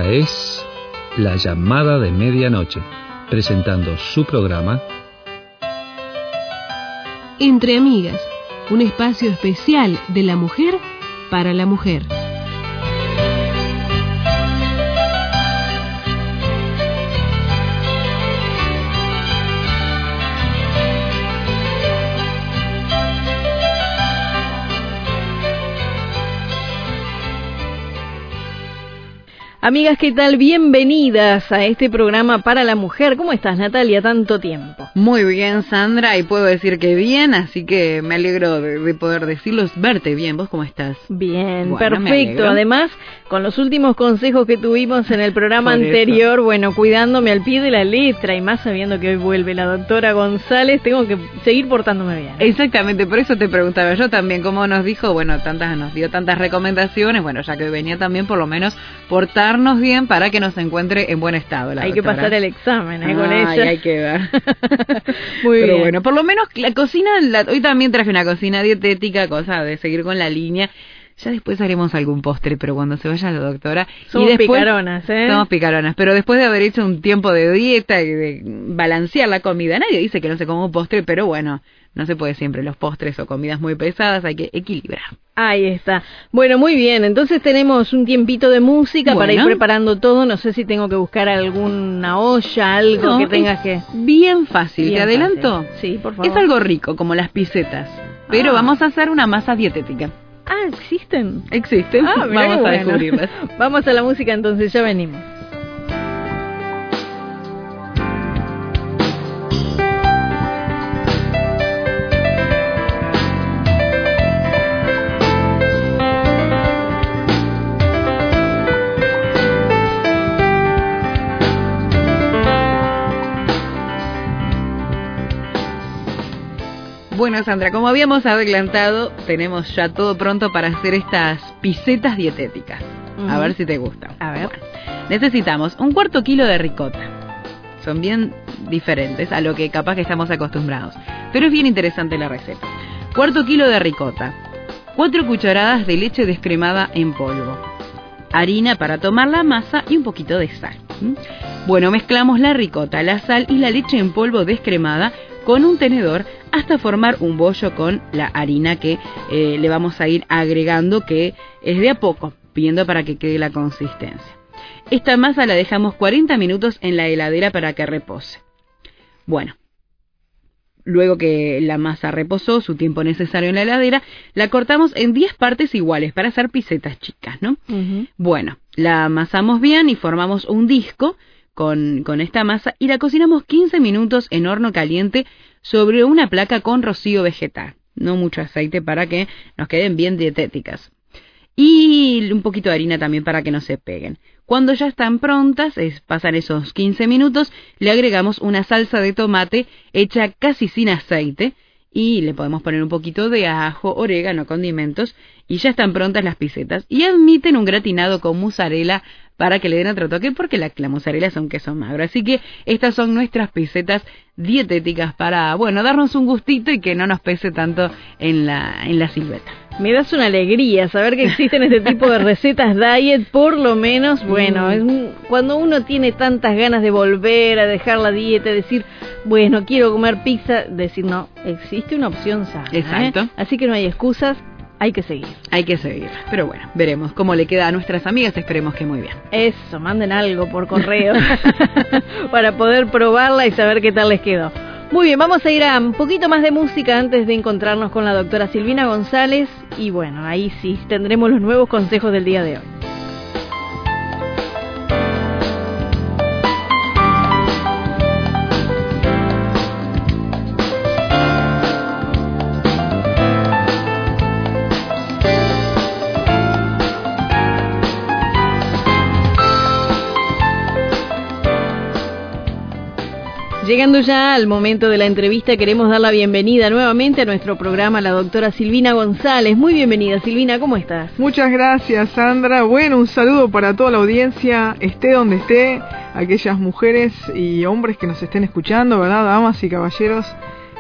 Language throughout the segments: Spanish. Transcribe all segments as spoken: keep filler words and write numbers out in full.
Esta es La Llamada de Medianoche, presentando su programa Entre Amigas, un espacio especial de la mujer para la mujer. Amigas, ¿qué tal? Bienvenidas a este programa para la mujer. ¿Cómo estás, Natalia? Tanto tiempo. Muy bien, Sandra, y puedo decir que bien, así que me alegro de, de poder decirlos, verte bien. ¿Vos cómo estás? Bien, bueno, perfecto. Además, con los últimos consejos que tuvimos en el programa Por anterior, eso. bueno, cuidándome al pie de la letra y más sabiendo que hoy vuelve la doctora González, tengo que seguir portándome bien. Exactamente, por eso te preguntaba yo también, como nos dijo, bueno, tantas nos dio tantas recomendaciones, bueno, ya que hoy venía también por lo menos portar bien para que nos encuentre en buen estado la Hay doctora. que pasar el examen ¿eh? con Ay, ella. hay que ver. Muy Pero bien. bueno, por lo menos la cocina, la, hoy también traje una cocina dietética, cosa de seguir con la línea. Ya después haremos algún postre, pero cuando se vaya la doctora... Somos y después, picaronas, ¿eh? Somos picaronas, pero después de haber hecho un tiempo de dieta y de balancear la comida, nadie dice que no se coma un postre, pero bueno, no se puede siempre los postres o comidas muy pesadas, hay que equilibrar. Ahí está. Bueno, muy bien, entonces tenemos un tiempito de música bueno. para ir preparando todo. No sé si tengo que buscar alguna olla, algo no, que tengas que... Bien fácil, bien ¿te adelanto? Fácil. Sí, por favor. Es algo rico, como las pisetas, pero ah. vamos a hacer una masa dietética. Ah, ¿existen? Existen, ah, vamos a bueno. descubrirlas. Vamos a la música entonces, ya venimos. Bueno, Sandra, como habíamos adelantado, tenemos ya todo pronto para hacer estas pisetas dietéticas. Uh-huh. A ver si te gustan. A ver. Bueno, necesitamos un cuarto kilo de ricota. Son bien diferentes a lo que capaz que estamos acostumbrados. Pero es bien interesante la receta. Cuarto kilo de ricota. Cuatro cucharadas de leche descremada en polvo. Harina para tomar la masa y un poquito de sal. ¿Mm? Bueno, mezclamos la ricota, la sal y la leche en polvo descremada con un tenedor hasta formar un bollo con la harina que eh, le vamos a ir agregando, que es de a poco, pidiendo para que quede la consistencia. Esta masa la dejamos cuarenta minutos en la heladera para que repose. Bueno, luego que la masa reposó su tiempo necesario en la heladera, la cortamos en diez partes iguales para hacer pisetas chicas, ¿no? Uh-huh. Bueno, la amasamos bien y formamos un disco Con, con esta masa y la cocinamos quince minutos en horno caliente sobre una placa con rocío vegetal. No mucho aceite para que nos queden bien dietéticas. Y un poquito de harina también para que no se peguen. Cuando ya están prontas, es, pasan esos quince minutos, le agregamos una salsa de tomate hecha casi sin aceite y le podemos poner un poquito de ajo, orégano, condimentos y ya están prontas las pisetas. Y admiten un gratinado con mozzarella para que le den otro toque, porque la, la mozzarella es un queso magro. Así que estas son nuestras pisetas dietéticas para, bueno, darnos un gustito y que no nos pese tanto en la, en la silueta. Me das una alegría saber que existen este tipo de recetas diet, por lo menos, bueno, mm. es un, cuando uno tiene tantas ganas de volver a dejar la dieta, decir, bueno, quiero comer pizza, decir, no, existe una opción sana. Exacto. ¿eh? Así que no hay excusas. Hay que seguir. Hay que seguir. Pero bueno, veremos cómo le queda a nuestras amigas. Esperemos que muy bien. Eso, manden algo por correo para poder probarla y saber qué tal les quedó. Muy bien, vamos a ir a un poquito más de música antes de encontrarnos con la doctora Silvina González. Y bueno, ahí sí tendremos los nuevos consejos del día de hoy. Llegando ya al momento de la entrevista, queremos dar la bienvenida nuevamente a nuestro programa a la doctora Silvina González. Muy bienvenida, Silvina, ¿cómo estás? Muchas gracias, Sandra. Bueno, un saludo para toda la audiencia, esté donde esté, aquellas mujeres y hombres que nos estén escuchando, ¿verdad? Damas y caballeros,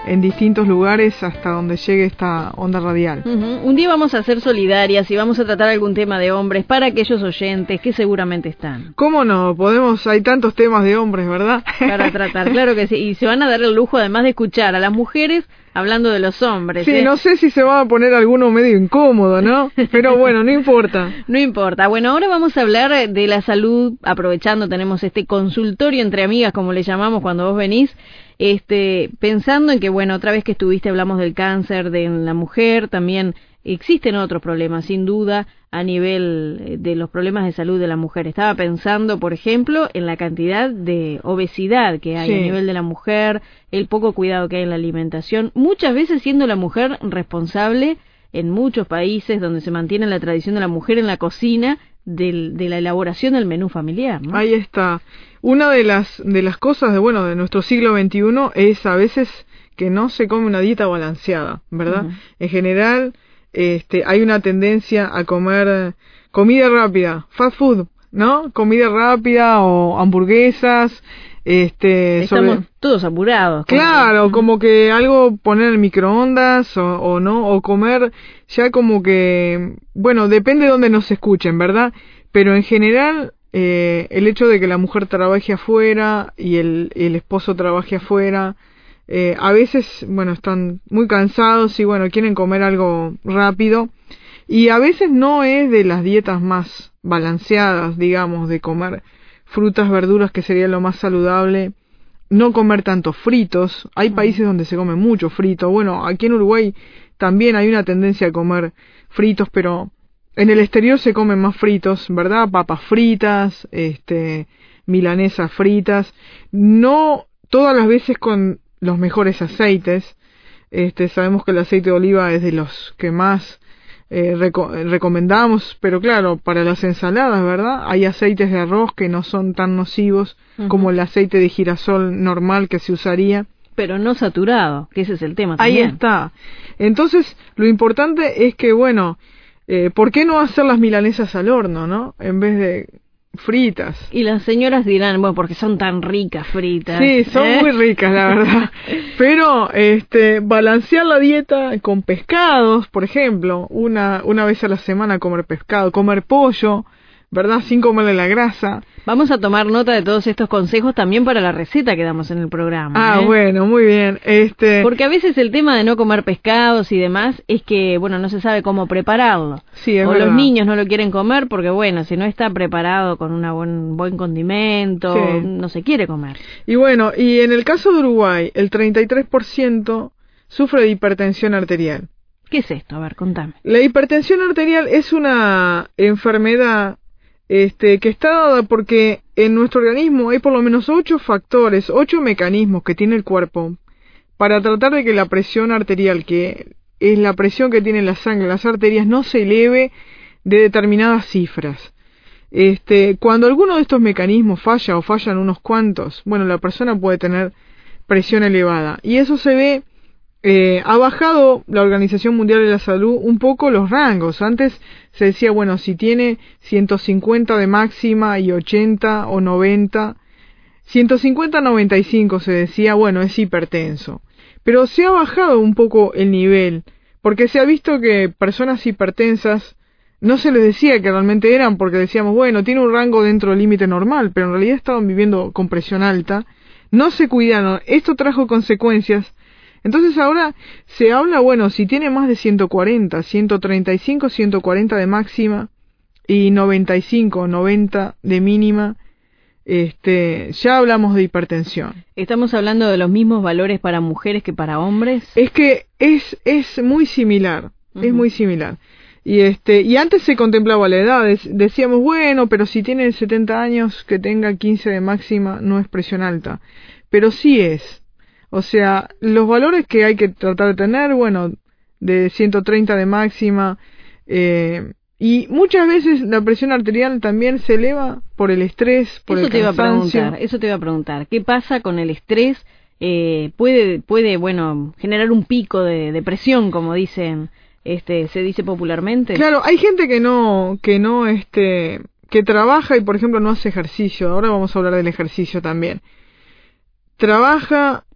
en distintos lugares hasta donde llegue esta onda radial. Uh-huh. Un día vamos a ser solidarias y vamos a tratar algún tema de hombres para aquellos oyentes que seguramente están. ¿Cómo no? Podemos, hay tantos temas de hombres, ¿verdad? Para tratar, claro que sí. Y se van a dar el lujo además de escuchar a las mujeres hablando de los hombres. Sí, ¿eh? No sé si se va a poner alguno medio incómodo, ¿no? Pero bueno, no importa. No importa. Bueno, ahora vamos a hablar de la salud, aprovechando, tenemos este consultorio entre amigas, como le llamamos cuando vos venís, este, pensando en que, bueno, otra vez que estuviste hablamos del cáncer de la mujer, también existen otros problemas, sin duda, a nivel de los problemas de salud de la mujer. Estaba pensando, por ejemplo, en la cantidad de obesidad que hay sí. a nivel de la mujer, el poco cuidado que hay en la alimentación, muchas veces siendo la mujer responsable en muchos países donde se mantiene la tradición de la mujer en la cocina, del, de la elaboración del menú familiar, ¿no? Ahí está. Una de las de las cosas de bueno de nuestro siglo veintiuno es a veces que no se come una dieta balanceada, ¿verdad? Uh-huh. En general, este, hay una tendencia a comer comida rápida, fast food, ¿no? Comida rápida o hamburguesas. Este, Estamos sobre... todos apurados. Claro, como, como que algo poner en microondas o, o no, o comer ya como que, bueno, depende de dónde nos escuchen, ¿verdad? Pero en general, eh, el hecho de que la mujer trabaje afuera y el, el esposo trabaje afuera, eh, a veces, bueno, están muy cansados y, bueno, quieren comer algo rápido. Y a veces no es de las dietas más balanceadas, digamos, de comer frutas, verduras, que sería lo más saludable, no comer tantos fritos. Hay países donde se come mucho frito. Bueno, aquí en Uruguay también hay una tendencia a comer fritos, pero en el exterior se comen más fritos, ¿verdad? Papas fritas, este, milanesas fritas, no todas las veces con los mejores aceites. Este, sabemos que el aceite de oliva es de los que más Eh, reco- recomendamos, pero claro, para las ensaladas, ¿verdad? Hay aceites de arroz que no son tan nocivos uh-huh. como el aceite de girasol normal que se usaría. Pero no saturado, que ese es el tema también. Ahí está. Entonces, lo importante es que, bueno, eh, ¿por qué no hacer las milanesas al horno, no? En vez de fritas. Y las señoras dirán, bueno, porque son tan ricas fritas. Sí, son ¿eh? muy ricas, la verdad. Pero este balancear la dieta con pescados, por ejemplo, una una vez a la semana comer pescado, comer pollo, ¿verdad? Sin comerle la grasa. Vamos a tomar nota de todos estos consejos también para la receta que damos en el programa. Ah, ¿eh? bueno, muy bien. Este... Porque a veces el tema de no comer pescados y demás es que, bueno, no se sabe cómo prepararlo. Sí, es o verdad. Los niños no lo quieren comer porque, bueno, si no está preparado con un buen, buen condimento, sí. no se quiere comer. Y bueno, y en el caso de Uruguay, el treinta y tres por ciento sufre de hipertensión arterial. ¿Qué es esto? A ver, contame. La hipertensión arterial es una enfermedad Este, que está dada porque en nuestro organismo hay por lo menos ocho factores, ocho mecanismos que tiene el cuerpo para tratar de que la presión arterial, que es la presión que tiene la sangre, las arterias, no se eleve de determinadas cifras. Este, cuando alguno de estos mecanismos falla o fallan unos cuantos, bueno, la persona puede tener presión elevada y eso se ve. Eh, ha bajado la Organización Mundial de la Salud un poco los rangos. Antes se decía, bueno, si tiene ciento cincuenta de máxima y ochenta o noventa, ciento cincuenta a noventa y cinco se decía, bueno, es hipertenso. Pero se ha bajado un poco el nivel, porque se ha visto que personas hipertensas no se les decía que realmente eran, porque decíamos, bueno, tiene un rango dentro del límite normal, pero en realidad estaban viviendo con presión alta, no se cuidaron, esto trajo consecuencias. Entonces ahora se habla, bueno, si tiene más de ciento cuarenta, ciento treinta y cinco, ciento cuarenta de máxima y noventa y cinco, noventa de mínima, este, ya hablamos de hipertensión. ¿Estamos hablando de los mismos valores para mujeres que para hombres? Es que es es muy similar, uh-huh. es muy similar. Y este y antes se contemplaba la edad, decíamos, bueno, pero si tiene setenta años, que tenga quince de máxima no es presión alta, pero sí es. O sea, los valores que hay que tratar de tener, bueno, de ciento treinta de máxima, eh, y muchas veces la presión arterial también se eleva por el estrés, por eso el te cansancio. Iba a preguntar, eso te iba a preguntar. ¿Qué pasa con el estrés? Eh, puede, puede, bueno, generar un pico de, de presión, como dicen, este, se dice popularmente. Claro, hay gente que no, que no, este, que trabaja y, por ejemplo, no hace ejercicio. Ahora vamos a hablar del ejercicio también. Trabaja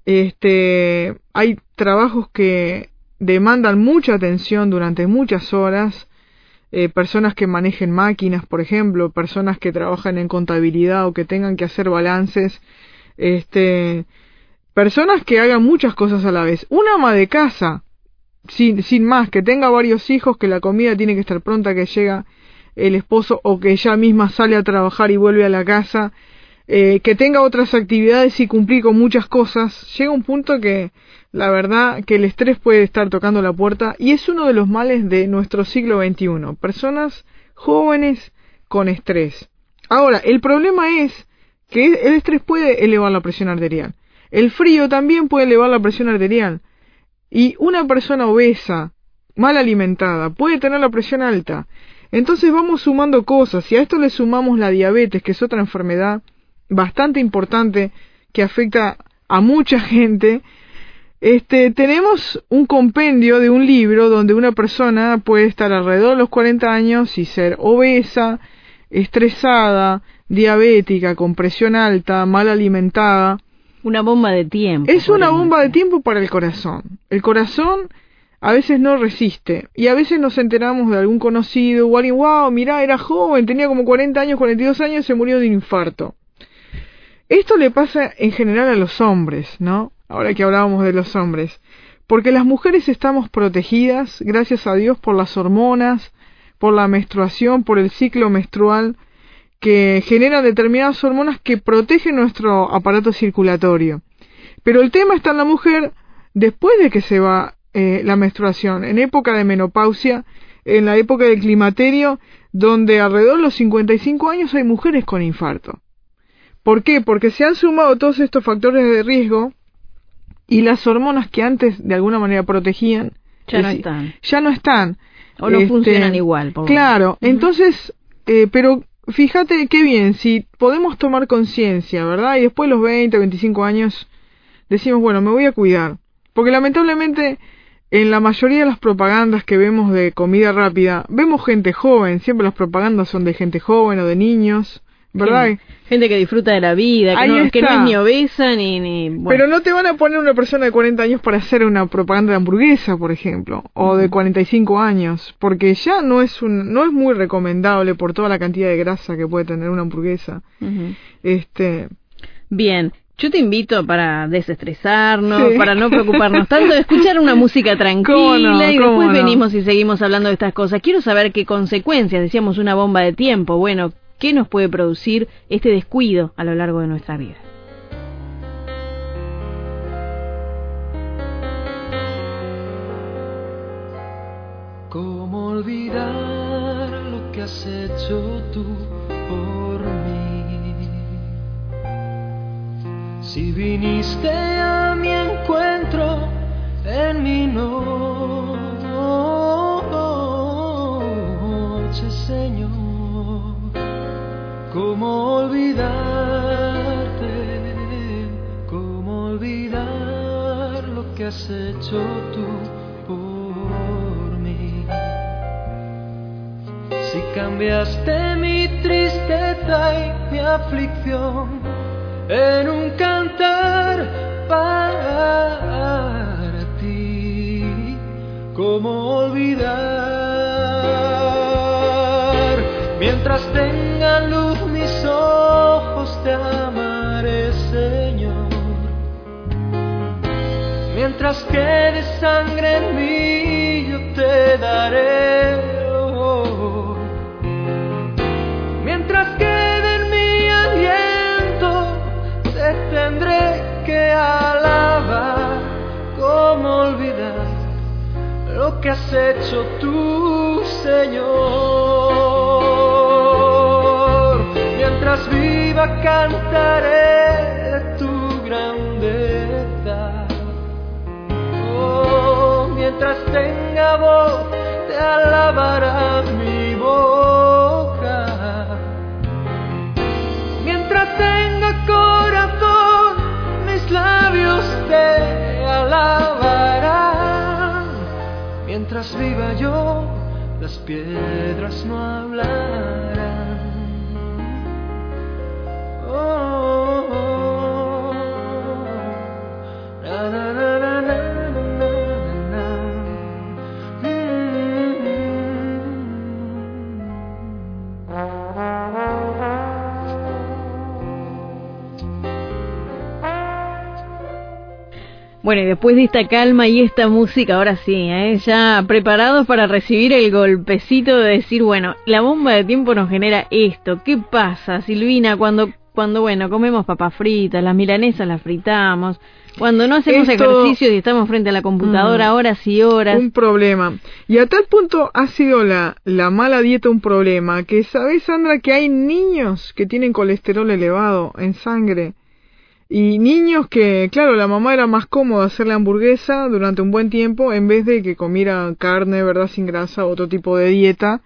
Este, hay trabajos que demandan mucha atención durante muchas horas, eh, personas que manejen máquinas, por ejemplo, personas que trabajan en contabilidad o que tengan que hacer balances, este, personas que hagan muchas cosas a la vez. Una ama de casa, sin, sin más, que tenga varios hijos, que la comida tiene que estar pronta, que llega el esposo o que ella misma sale a trabajar y vuelve a la casa, eh, que tenga otras actividades y cumplir con muchas cosas, llega un punto que la verdad que el estrés puede estar tocando la puerta y es uno de los males de nuestro siglo veintiuno. Personas jóvenes con estrés. Ahora, el problema es que el estrés puede elevar la presión arterial. El frío también puede elevar la presión arterial. Y una persona obesa, mal alimentada, puede tener la presión alta. Entonces vamos sumando cosas. Y a esto le sumamos la diabetes, que es otra enfermedad bastante importante que afecta a mucha gente. Este, tenemos un compendio de un libro donde una persona puede estar alrededor de los cuarenta años y ser obesa, estresada, diabética, con presión alta, mal alimentada. Una bomba de tiempo. Es una bomba de tiempo para el corazón. El corazón a veces no resiste. Y a veces nos enteramos de algún conocido o alguien, wow, mirá, era joven, tenía como cuarenta años, cuarenta y dos años, se murió de un infarto. Esto le pasa en general a los hombres, ¿no? Ahora que hablábamos de los hombres. Porque las mujeres estamos protegidas, gracias a Dios, por las hormonas, por la menstruación, por el ciclo menstrual, que genera determinadas hormonas que protegen nuestro aparato circulatorio. Pero el tema está en la mujer después de que se va eh, la menstruación, en época de menopausia, en la época del climaterio, donde alrededor de los cincuenta y cinco años hay mujeres con infarto. ¿Por qué? Porque se han sumado todos estos factores de riesgo y las hormonas que antes de alguna manera protegían ya no es, están. Ya no están. O no este, funcionan igual. Por claro, uh-huh. entonces, eh, pero fíjate qué bien, si podemos tomar conciencia, ¿verdad? Y después de los veinte, veinticinco años decimos, bueno, me voy a cuidar. Porque lamentablemente en la mayoría de las propagandas que vemos de comida rápida, vemos gente joven, siempre las propagandas son de gente joven o de niños, ¿verdad? Gente, gente que disfruta de la vida, que no, que no es ni obesa ni... ni bueno. Pero no te van a poner una persona de cuarenta años para hacer una propaganda de hamburguesa, por ejemplo, o uh-huh. de cuarenta y cinco años, porque ya no es un no es muy recomendable por toda la cantidad de grasa que puede tener una hamburguesa. Uh-huh. Este, Bien, yo te invito para desestresarnos, sí. para no preocuparnos tanto, de escuchar una música tranquila no? y después no? venimos y seguimos hablando de estas cosas. Quiero saber qué consecuencias, decíamos una bomba de tiempo, bueno... ¿Qué nos puede producir este descuido a lo largo de nuestra vida? ¿Cómo olvidar lo que has hecho tú por mí? Si viniste a mi encuentro en mi noche, Señor. ¿Cómo olvidarte? ¿Cómo olvidar lo que has hecho tú por mí? Si cambiaste mi tristeza y mi aflicción en un cantar para ti, ¿cómo olvidar? Mientras tengan luz mis ojos te amaré, Señor. Mientras quede sangre en mí yo te daré. Oh. Mientras quede en mi aliento te tendré que alabar. ¿Cómo olvidar lo que has hecho tú, Señor? Mientras viva cantaré de tu grandeza. Oh, mientras tenga voz te alabará mi boca. Mientras tenga corazón mis labios te alabarán. Mientras viva yo las piedras no hablarán. Bueno, y después de esta calma y esta música, ahora sí, ¿eh? Ya preparados para recibir el golpecito de decir, bueno, la bomba de tiempo nos genera esto. ¿Qué pasa, Silvina, cuando, cuando bueno, comemos papas fritas, las milanesas las fritamos, cuando no hacemos Esto, ejercicios y estamos frente a la computadora mm, horas y horas? Un problema. Y a tal punto ha sido la, la mala dieta un problema, que sabés, Sandra, que hay niños que tienen colesterol elevado en sangre. Y niños que, claro, la mamá era más cómoda hacerle hamburguesa durante un buen tiempo en vez de que comiera carne, ¿verdad?, sin grasa, otro tipo de dieta.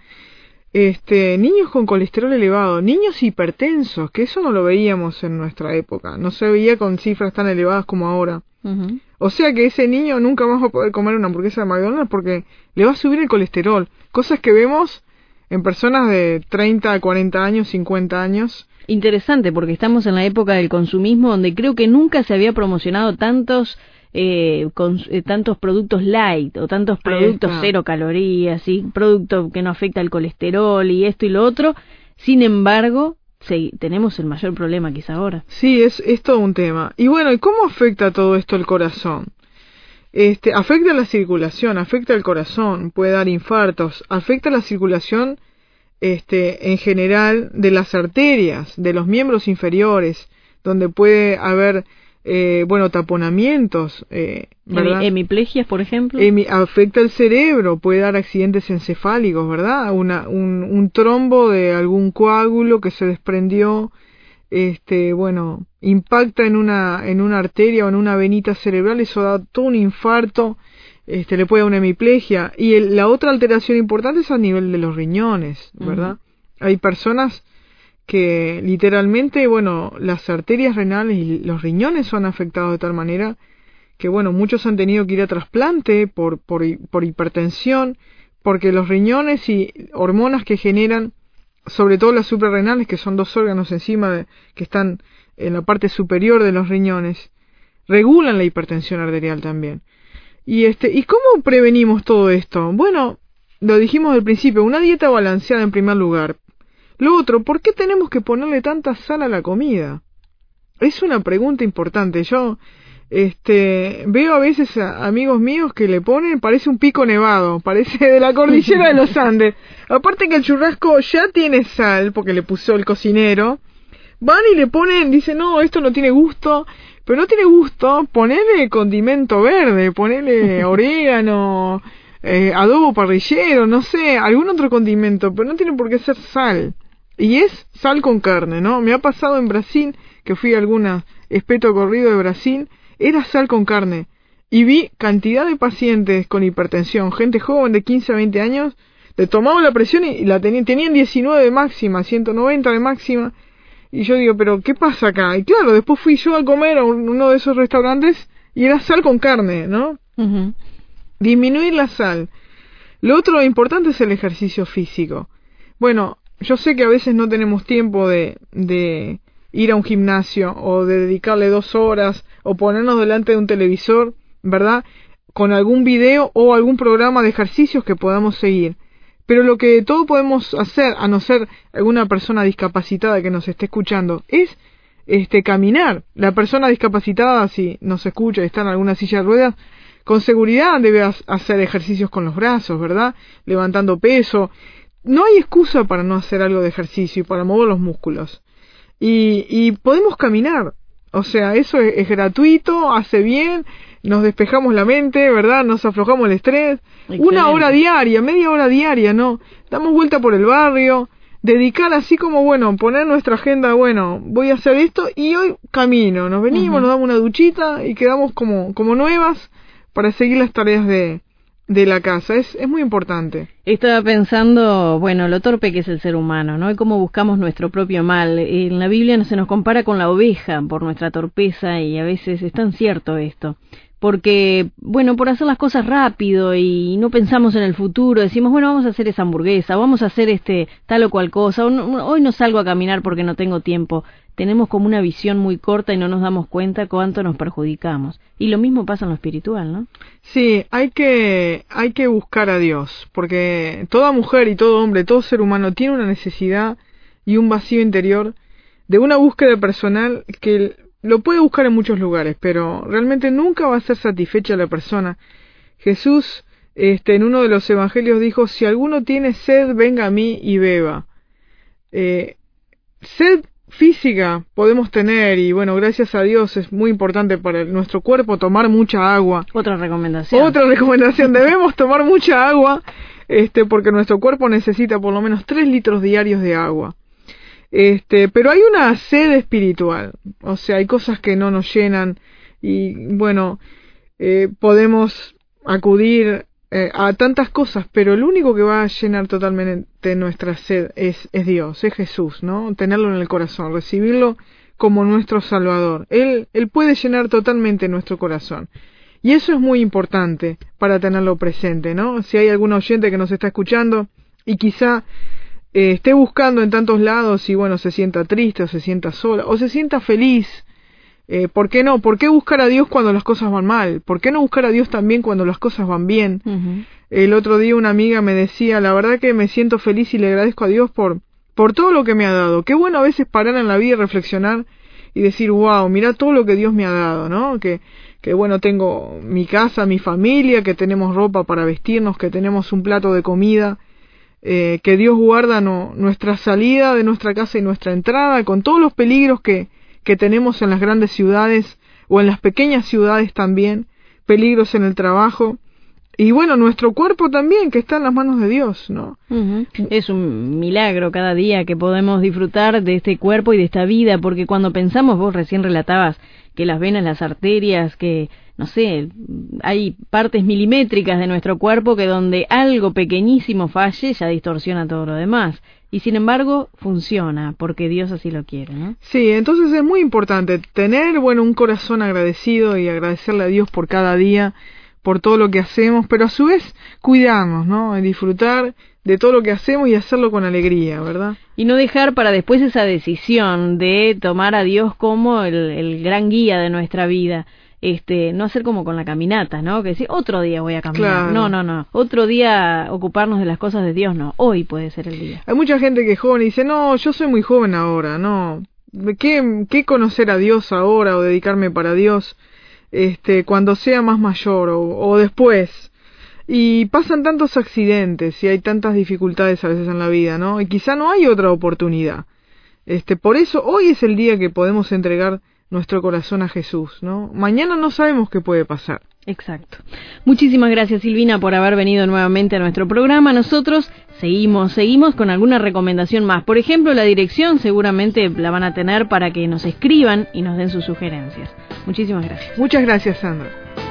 Este, niños con colesterol elevado, niños hipertensos, que eso no lo veíamos en nuestra época, no se veía con cifras tan elevadas como ahora. Uh-huh. O sea que ese niño nunca más va a poder comer una hamburguesa de McDonald's porque le va a subir el colesterol, cosas que vemos en personas de treinta, cuarenta años, cincuenta años. Interesante, porque estamos en la época del consumismo donde creo que nunca se había promocionado tantos eh, con, eh, tantos productos light o tantos productos cero calorías, ¿sí? Producto que no afecta al colesterol y esto y lo otro. Sin embargo, sí, tenemos el mayor problema quizá ahora. Sí, es, es todo un tema. Y bueno, ¿y cómo afecta todo esto el corazón? Este, afecta la circulación, afecta el corazón, puede dar infartos, afecta la circulación Este, en general de las arterias, de los miembros inferiores, donde puede haber, eh, bueno, taponamientos, eh, ¿verdad? Hemiplegias, por ejemplo. Hemi- afecta el cerebro, puede dar accidentes encefálicos, ¿verdad? Una, un, un trombo de algún coágulo que se desprendió, este, bueno, impacta en una, en una arteria o en una venita cerebral, eso da todo un infarto. Este, le puede dar una hemiplegia. Y el, la otra alteración importante es a nivel de los riñones, ¿verdad? Uh-huh. Hay personas que literalmente, bueno, las arterias renales y los riñones son afectados de tal manera que, bueno, muchos han tenido que ir a trasplante por, por, por hipertensión, porque los riñones y hormonas que generan, sobre todo las suprarrenales, que son dos órganos encima de, que están en la parte superior de los riñones, regulan la hipertensión arterial también. Y este, ¿y cómo prevenimos todo esto? Bueno, lo dijimos al principio, una dieta balanceada en primer lugar. Lo otro, ¿por qué tenemos que ponerle tanta sal a la comida? Es una pregunta importante. Yo este veo a veces a amigos míos que le ponen, parece un pico nevado, parece de la cordillera de los Andes. Aparte que el churrasco ya tiene sal, porque le puso el cocinero, van y le ponen, dicen, no, esto no tiene gusto. Pero no tiene gusto, ponele condimento verde, ponele orégano, eh, adobo parrillero, no sé, algún otro condimento, pero no tiene por qué ser sal. Y es sal con carne, ¿no? Me ha pasado en Brasil, que fui a alguna espeto corrido de Brasil, era sal con carne. Y vi cantidad de pacientes con hipertensión, gente joven de quince a veinte años, le tomaban la presión y la tenían, tenían diecinueve de máxima, ciento noventa de máxima. Y yo digo, ¿pero qué pasa acá? Y claro, después fui yo a comer a uno de esos restaurantes y era sal con carne, ¿no? Uh-huh. Disminuir la sal. Lo otro importante es el ejercicio físico. Bueno, yo sé que a veces no tenemos tiempo de, de ir a un gimnasio o de dedicarle dos horas o ponernos delante de un televisor, ¿verdad? Con algún video o algún programa de ejercicios que podamos seguir. Pero lo que todos podemos hacer, a no ser alguna persona discapacitada que nos esté escuchando, es este caminar. La persona discapacitada, si nos escucha y está en alguna silla de ruedas, con seguridad debe hacer ejercicios con los brazos, ¿verdad? Levantando peso. No hay excusa para no hacer algo de ejercicio y para mover los músculos. Y, y podemos caminar. O sea, eso es, es gratuito, hace bien, nos despejamos la mente, ¿verdad? Nos aflojamos el estrés. Excelente. Una hora diaria, media hora diaria, ¿no? Damos vuelta por el barrio, dedicar así como, bueno, poner nuestra agenda, bueno, voy a hacer esto y hoy camino. Nos venimos, uh-huh. nos damos una duchita y quedamos como, como nuevas para seguir las tareas de, de la casa. Es, es muy importante. Estaba pensando, bueno, lo torpe que es el ser humano, ¿no? Y cómo buscamos nuestro propio mal. En la Biblia se nos compara con la oveja por nuestra torpeza y a veces es tan cierto esto. Porque, bueno, por hacer las cosas rápido y no pensamos en el futuro, decimos, bueno, vamos a hacer esa hamburguesa, vamos a hacer este tal o cual cosa, o no, hoy no salgo a caminar porque no tengo tiempo. Tenemos como una visión muy corta y no nos damos cuenta cuánto nos perjudicamos. Y lo mismo pasa en lo espiritual, ¿no? Sí, hay que, hay que buscar a Dios, porque toda mujer y todo hombre, todo ser humano tiene una necesidad y un vacío interior de una búsqueda personal que lo puede buscar en muchos lugares, pero realmente nunca va a ser satisfecha la persona. Jesús, este, en uno de los evangelios dijo, si alguno tiene sed, venga a mí y beba. Eh, sed física podemos tener, y bueno, gracias a Dios es muy importante para nuestro cuerpo tomar mucha agua. Otra recomendación. Otra recomendación, debemos tomar mucha agua, este, porque nuestro cuerpo necesita por lo menos tres litros diarios de agua. Este, pero hay una sed espiritual, o sea, hay cosas que no nos llenan, y bueno, eh, podemos acudir eh, a tantas cosas, pero el único que va a llenar totalmente nuestra sed es, es Dios, es Jesús, ¿no? Tenerlo en el corazón, recibirlo como nuestro Salvador. Él, Él puede llenar totalmente nuestro corazón. Y eso es muy importante para tenerlo presente, ¿no? Si hay algún oyente que nos está escuchando y quizá eh, esté buscando en tantos lados y bueno, se sienta triste o se sienta sola o se sienta feliz, eh, ¿por qué no? ¿Por qué buscar a Dios cuando las cosas van mal? ¿Por qué no buscar a Dios también cuando las cosas van bien? Uh-huh. El otro día una amiga me decía, la verdad que me siento feliz y le agradezco a Dios por, por todo lo que me ha dado. Qué bueno a veces parar en la vida y reflexionar y decir, wow, mira todo lo que Dios me ha dado, ¿no? Que que bueno, tengo mi casa, mi familia, que tenemos ropa para vestirnos, que tenemos un plato de comida, eh, que Dios guarda no, nuestra salida de nuestra casa y nuestra entrada, con todos los peligros que, que tenemos en las grandes ciudades o en las pequeñas ciudades también, peligros en el trabajo. Y bueno, nuestro cuerpo también, que está en las manos de Dios, ¿no? Uh-huh. Es un milagro cada día que podemos disfrutar de este cuerpo y de esta vida, porque cuando pensamos, vos recién relatabas que las venas, las arterias, que, no sé, hay partes milimétricas de nuestro cuerpo que donde algo pequeñísimo falle ya distorsiona todo lo demás. Y sin embargo, funciona, porque Dios así lo quiere, ¿no? Sí, entonces es muy importante tener, bueno, un corazón agradecido y agradecerle a Dios por cada día, por todo lo que hacemos, pero a su vez cuidarnos, ¿no? Y disfrutar de todo lo que hacemos y hacerlo con alegría, ¿verdad? Y no dejar para después esa decisión de tomar a Dios como el, el gran guía de nuestra vida. Este, no hacer como con la caminata, ¿no? Que decir, otro día voy a caminar. Claro. No, no, no. Otro día ocuparnos de las cosas de Dios, no. Hoy puede ser el día. Hay mucha gente que es joven y dice, no, yo soy muy joven ahora, no. ¿Qué, qué conocer a Dios ahora o dedicarme para Dios? Este, cuando sea más mayor o, o después, y pasan tantos accidentes y hay tantas dificultades a veces en la vida, ¿no? Y quizá no hay otra oportunidad. Este, por eso hoy es el día que podemos entregar nuestro corazón a Jesús, ¿no? Mañana no sabemos qué puede pasar. Exacto. Muchísimas gracias, Silvina, por haber venido nuevamente a nuestro programa. Nosotros seguimos, seguimos con alguna recomendación más. Por ejemplo, la dirección seguramente la van a tener para que nos escriban y nos den sus sugerencias. Muchísimas gracias. Muchas gracias, Sandra.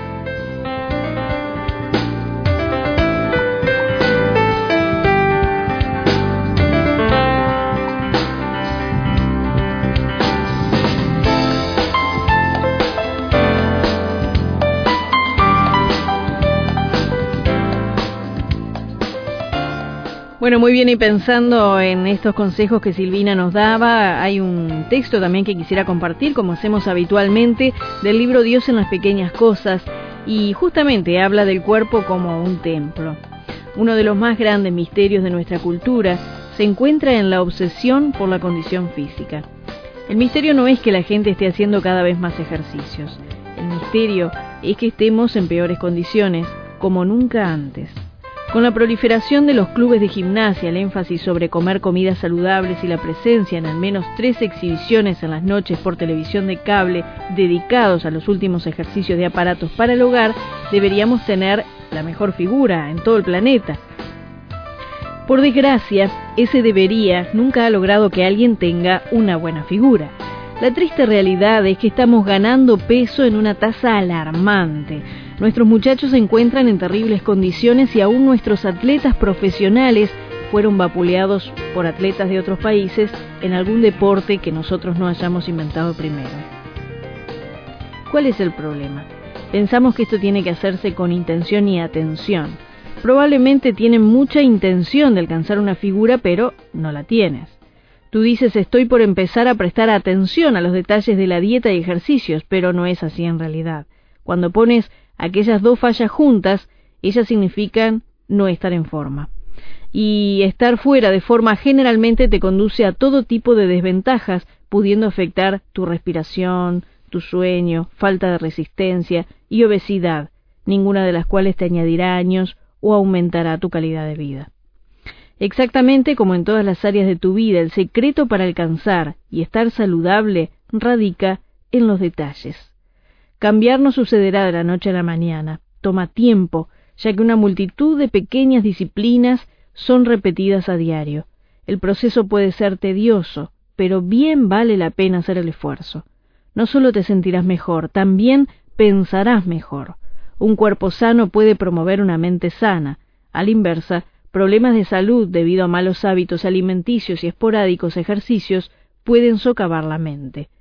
Bueno, muy bien, y pensando en estos consejos que Silvina nos daba, hay un texto también que quisiera compartir, como hacemos habitualmente, del libro Dios en las pequeñas cosas, y justamente habla del cuerpo como un templo. Uno de los más grandes misterios de nuestra cultura se encuentra en la obsesión por la condición física. El misterio no es que la gente esté haciendo cada vez más ejercicios. El misterio es que estemos en peores condiciones, como nunca antes. Con la proliferación de los clubes de gimnasia, el énfasis sobre comer comidas saludables y la presencia en al menos tres exhibiciones en las noches por televisión de cable dedicados a los últimos ejercicios de aparatos para el hogar, deberíamos tener la mejor figura en todo el planeta. Por desgracia, ese debería nunca ha logrado que alguien tenga una buena figura. La triste realidad es que estamos ganando peso en una tasa alarmante. Nuestros muchachos se encuentran en terribles condiciones y aún nuestros atletas profesionales fueron vapuleados por atletas de otros países en algún deporte que nosotros no hayamos inventado primero. ¿Cuál es el problema? Pensamos que esto tiene que hacerse con intención y atención. Probablemente tienen mucha intención de alcanzar una figura, pero no la tienes. Tú dices, estoy por empezar a prestar atención a los detalles de la dieta y ejercicios, pero no es así en realidad. Cuando pones aquellas dos fallas juntas, ellas significan no estar en forma. Y estar fuera de forma generalmente te conduce a todo tipo de desventajas, pudiendo afectar tu respiración, tu sueño, falta de resistencia y obesidad, ninguna de las cuales te añadirá años o aumentará tu calidad de vida. Exactamente como en todas las áreas de tu vida, el secreto para alcanzar y estar saludable radica en los detalles. Cambiar no sucederá de la noche a la mañana, toma tiempo, ya que una multitud de pequeñas disciplinas son repetidas a diario. El proceso puede ser tedioso, pero bien vale la pena hacer el esfuerzo. No solo te sentirás mejor, también pensarás mejor. Un cuerpo sano puede promover una mente sana. A la inversa, problemas de salud debido a malos hábitos alimenticios y esporádicos ejercicios pueden socavar la mente.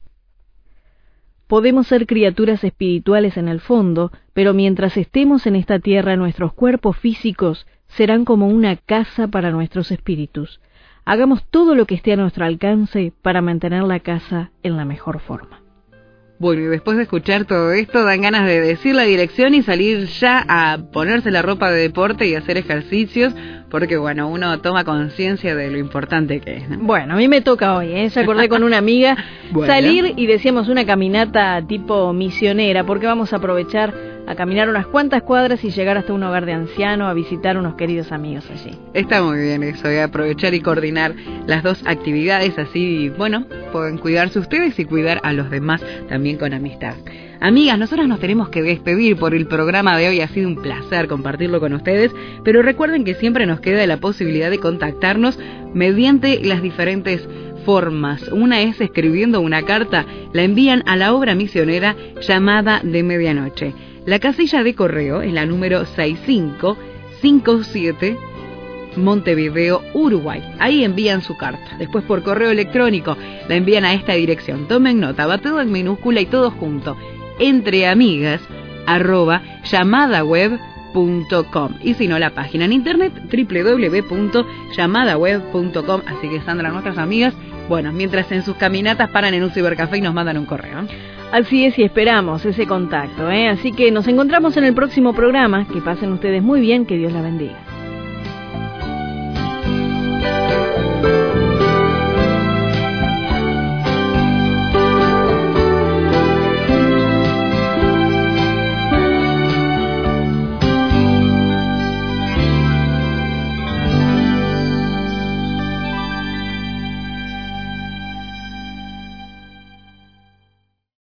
Podemos ser criaturas espirituales en el fondo, pero mientras estemos en esta tierra, nuestros cuerpos físicos serán como una casa para nuestros espíritus. Hagamos todo lo que esté a nuestro alcance para mantener la casa en la mejor forma. Bueno, y después de escuchar todo esto, dan ganas de decir la dirección y salir ya a ponerse la ropa de deporte y hacer ejercicios, porque bueno, uno toma conciencia de lo importante que es, ¿no? Bueno, a mí me toca hoy, ¿eh? Ya acordé con una amiga Bueno. salir y decíamos una caminata tipo misionera, porque vamos a aprovechar a caminar unas cuantas cuadras y llegar hasta un hogar de anciano a visitar unos queridos amigos allí. Está muy bien eso, de aprovechar y coordinar las dos actividades, así, bueno, pueden cuidarse ustedes y cuidar a los demás también con amistad. Amigas, nosotras nos tenemos que despedir por el programa de hoy, ha sido un placer compartirlo con ustedes, pero recuerden que siempre nos queda la posibilidad de contactarnos mediante las diferentes formas. Una es escribiendo una carta, la envían a la obra misionera Llamada de Medianoche. La casilla de correo es la número seis cinco cinco siete, Montevideo, Uruguay. Ahí envían su carta. Después por correo electrónico la envían a esta dirección. Tomen nota, va todo en minúscula y todo junto. Entreamigas arroba llamadaweb punto com. Y si no, la página en internet doble u doble u doble u punto llamadaweb punto com. Así que Sandra, nuestras amigas, bueno, mientras en sus caminatas paran en un cibercafé y nos mandan un correo. Así es, y esperamos ese contacto, ¿eh? Así que nos encontramos en el próximo programa. Que pasen ustedes muy bien, que Dios la bendiga.